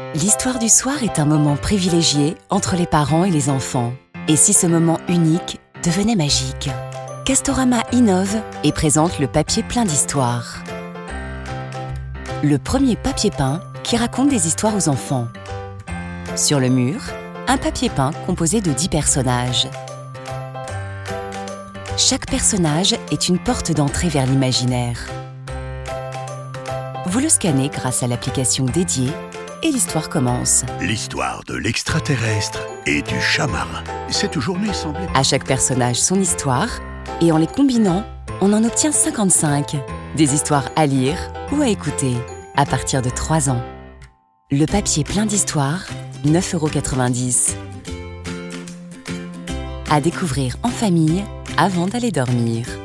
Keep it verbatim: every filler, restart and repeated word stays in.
L'histoire du soir est un moment privilégié entre les parents et les enfants. Et si ce moment unique devenait magique? Castorama innove et présente le papier plein d'histoires. Le premier papier peint qui raconte des histoires aux enfants. Sur le mur, un papier peint composé de dix personnages. Chaque personnage est une porte d'entrée vers l'imaginaire. Vous le scannez grâce à l'application dédiée et l'histoire commence. L'histoire de l'extraterrestre et du chat marin. Cette journée semblait... À chaque personnage son histoire, et en les combinant, on en obtient cinquante-cinq. Des histoires à lire ou à écouter, à partir de trois ans. Le papier plein d'histoires, neuf euros quatre-vingt-dix. À découvrir en famille avant d'aller dormir.